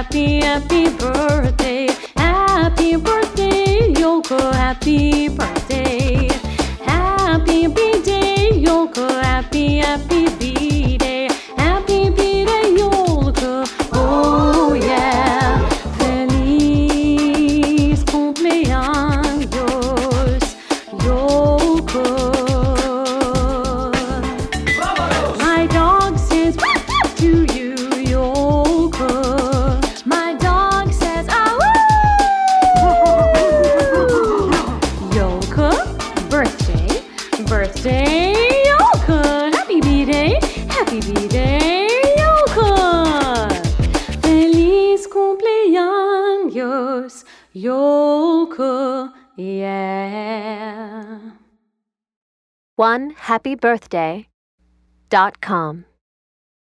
happy, happy birthday. Happy birthday, Yoko, happy birthday. Happy B-Day, Yoko, happy, happy B-Day. Happy B-Day, Yoko, oh yeah. Feliz cumpleaños, Yoko. My dog says to you, Yoko. My dog says, ah, Yoko, birthday, birthday, Yoko. Happy B-Day, happy B-Day, Yoko. Feliz cumpleaños, Yoko, yeah. OneHappyBirthday.com